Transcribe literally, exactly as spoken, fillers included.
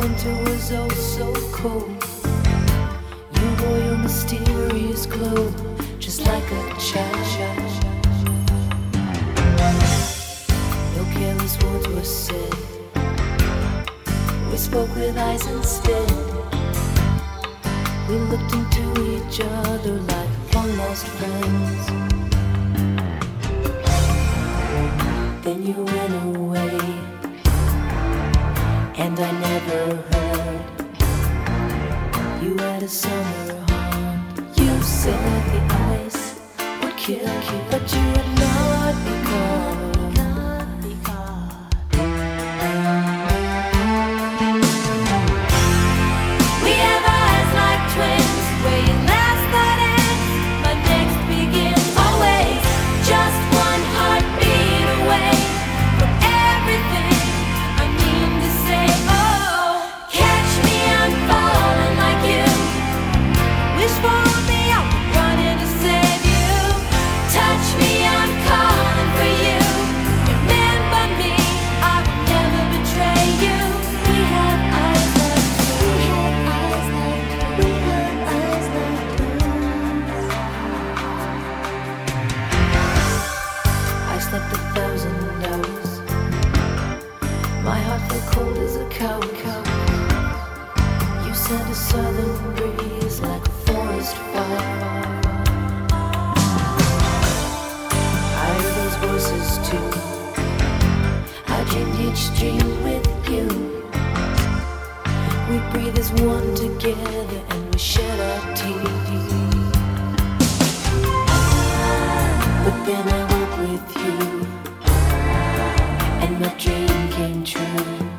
winter was oh so cold. You wore your mysterious glow, just like a child. No careless words were said. We spoke with eyes instead. We looked into each other like long lost friends. Then you went away, and I never heard you had a summer haunt. You said the ice would kill you, but you had not become. We have eyes like twins, where your last thought ends, my next begins. Always just one heartbeat away from everything I mean to say. Oh, catch me, I'm falling like you. Wish for me, I'll be running to save you. Touch me, I'm calling for you. Remember me, I will never betray you. We have eyes like we have eyes like we have eyes like twins. I slept a thousand hours. My heart felt cold as a cow. You sent a southern breeze like a forest fire. I heard those voices too. I dreamed each dream with you. We breathe as one together and we shed our tears. But then I woke with you, and my dream came true.